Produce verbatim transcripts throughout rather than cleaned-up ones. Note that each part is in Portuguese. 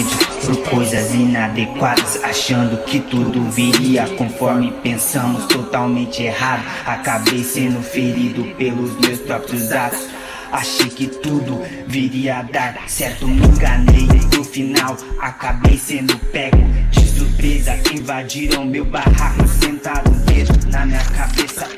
frente por coisas inadequadas, achando que tudo viria conforme pensamos, totalmente errado. Acabei sendo ferido pelos meus próprios atos. Achei que tudo viria a dar certo, me enganei. No final acabei sendo pego de surpresa. Invadiram meu barraco, sentaram um dedo na minha cabeça.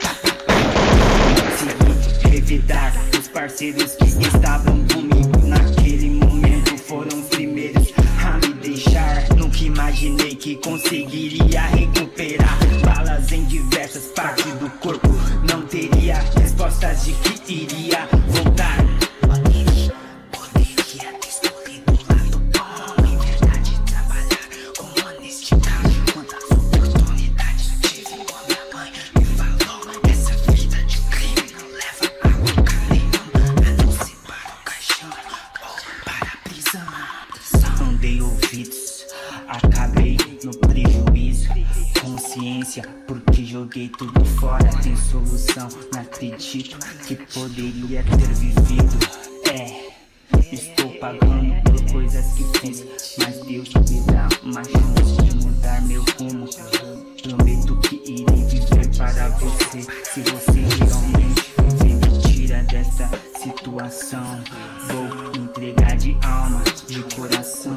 Consegui revidar os parceiros que estavam comigo naquele momento. Foram os primeiros a me deixar. Nunca imaginei que conseguiria recuperar balas em diversas partes do corpo. Não teria respostas de que iria voltar. Poderia, poderia ter escolhido o lado bom. Em verdade, trabalhar com honestidade. Quantas oportunidades tive com minha mãe me falou: essa vida de crime não leva a lugar nenhum, a não ser para o caixão ou para a prisão. Andei ouvidos, acabei no prejuízo. Consciência, porque joguei tudo fora. Tem solução, não acredito que poderia ter vivido. É, estou pagando por coisas que fiz, mas Deus me dá uma chance de mudar meu rumo. Prometo que irei viver para você. Se você realmente viver, me tira dessa situação. Vou entregar de alma, de coração.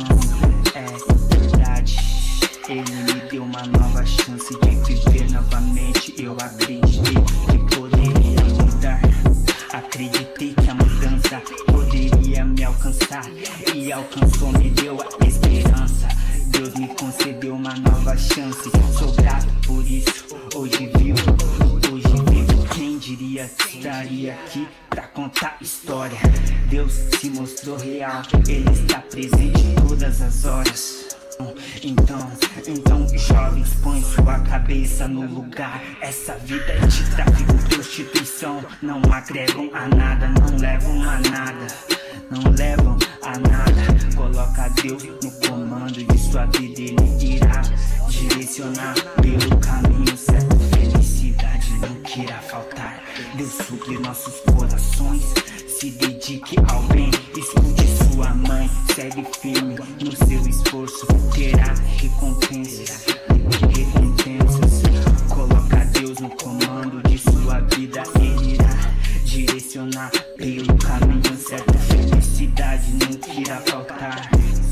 É verdade, ele me deu uma nova chance de viver novamente. Eu acreditei que poderia mudar. Acreditei que a mudança poderia me alcançar. E alcançou, me deu a esperança. Deus me concedeu uma nova chance. Sou grato por isso. Hoje vivo, hoje vivo. Quem diria que estaria aqui pra contar história? Deus se mostrou real. Ele está presente em todas as horas. Então, então jovens, põe sua cabeça no lugar. Essa vida de tráfico, prostituição não agregam a nada, não levam a nada, não levam a nada. Coloca Deus no comando de sua vida, Ele irá direcionar pelo caminho certo. Felicidade não irá faltar. Deus supre nossos corações. Se dedique ao bem, escute sua mãe. Segue firme no seu esforço, terá recompensas, recompensas. Coloca Deus no comando de sua vida, Ele irá direcionar pelo caminho certo. Felicidade não irá faltar.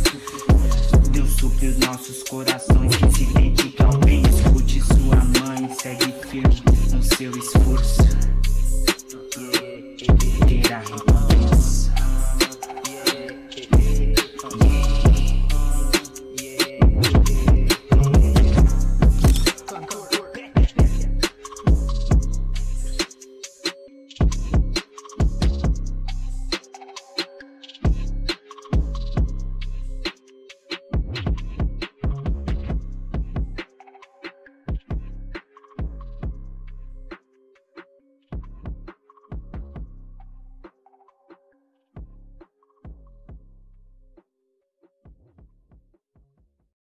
Deus supre os nossos corações. Se dedique ao bem, escute sua mãe. Segue firme no seu esforço, terá recompensa.